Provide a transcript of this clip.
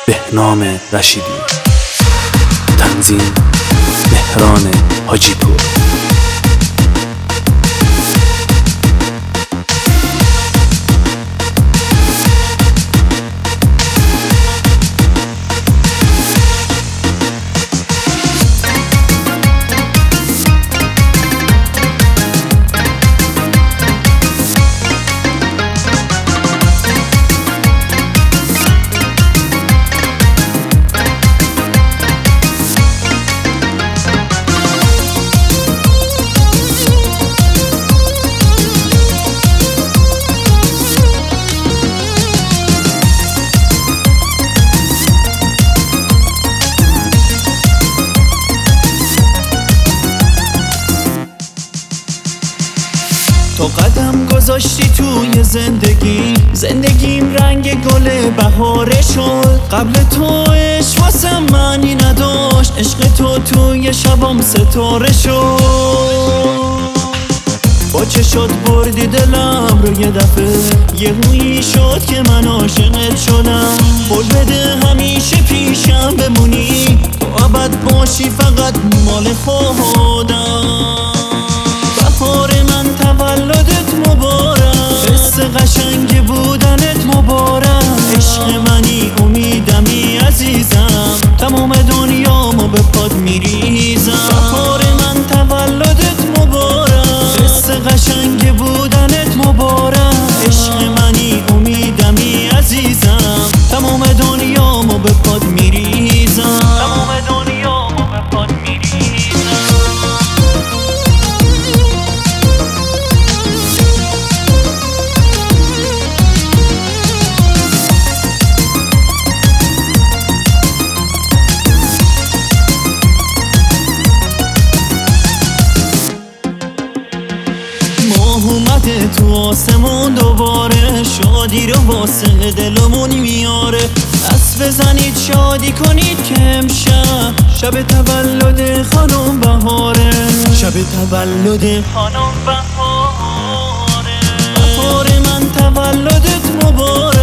بهنام رشیدی. تنظیم مهران حاجی پور. تو قدم گذاشتی توی زندگیم رنگ گل بهاره شد. قبل تو عشق واسم معنی نداشت، عشق تو توی شبام ستاره شد. با چه شد بردی دلم رو یه دفعه، یه رویی شد که من عاشقت شدم. قول بده همیشه پیشم بمونی، تو ابد باشی فقط مال خودم. بهار من تولدت مبارک، حس قشنگ بودنت مبارک. عشق منی امیدمی عزیزم، تمام دنیامو به پات میریزم. بهار من تولدت مبارک، حس قشنگ بودنت مبارک. عشق منی امیدمی عزیزم، تمام دنیامو به پات میریزم. تمام دنیامو به پات میریزم. اومده تو آسمون دوباره، شادی رو واسه دلمون میاره. دست بزنید شادی کنید که امشب شب تولد خانم بهاره. شب تولد خانم بهاره. بهار من تولدت مبارک،